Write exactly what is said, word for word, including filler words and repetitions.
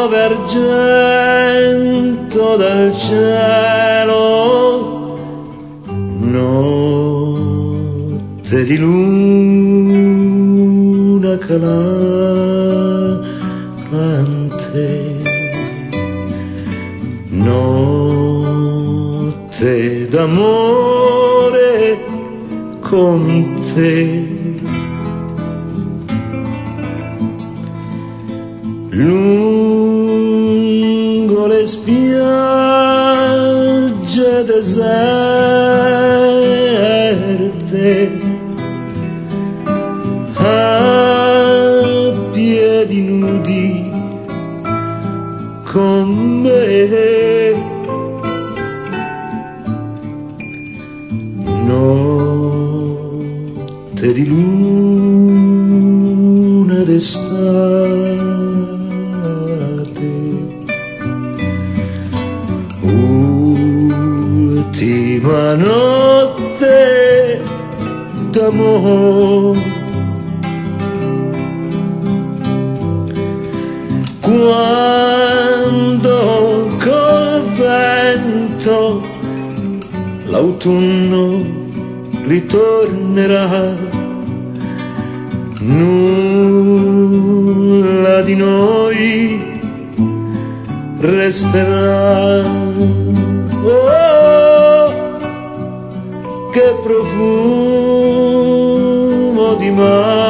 piove argento dal cielo, notte di luna calante, notte d'amore con te. Lungo le spiagge deserte, a piedi nudi con me, notte di luna d'estate, ultima notte d'amore, quando col vento l'autunno ritornerà, nulla di noi resterà. Oh, che profumo di mare